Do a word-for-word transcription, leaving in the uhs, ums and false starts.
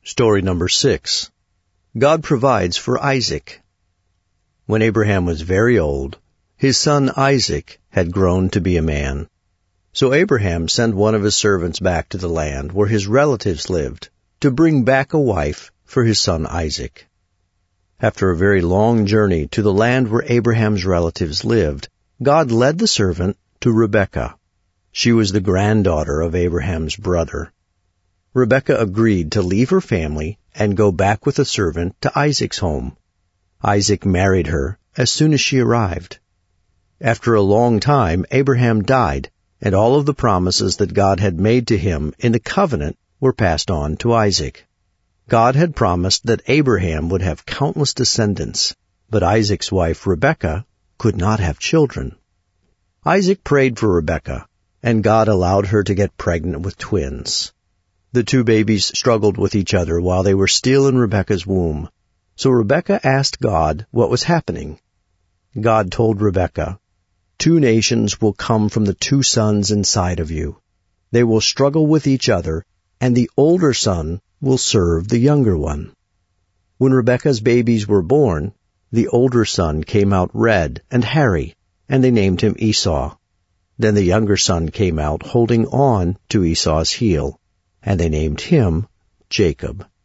Story number six. God provides for Isaac. When Abraham was very old, his son Isaac had grown to be a man. So Abraham sent one of his servants back to the land where his relatives lived to bring back a wife for his son Isaac. After a very long journey to the land where Abraham's relatives lived, God led the servant to Rebekah. She was the granddaughter of Abraham's brother. Rebekah agreed to leave her family and go back with the servant to Isaac's home. Isaac married her as soon as she arrived. After a long time, Abraham died, and all of the promises that God had made to him in the covenant were passed on to Isaac. God had promised that Abraham would have countless descendants, but Isaac's wife Rebekah could not have children. Isaac prayed for Rebekah, and God allowed her to get pregnant with twins. The two babies struggled with each other while they were still in Rebekah's womb. So Rebekah asked God what was happening. God told Rebekah, "Two nations will come from the two sons inside of you. They will struggle with each other, and the older son will serve the younger one." When Rebekah's babies were born, the older son came out red and hairy, and they named him Esau. Then the younger son came out holding on to Esau's heel, and they named him Jacob.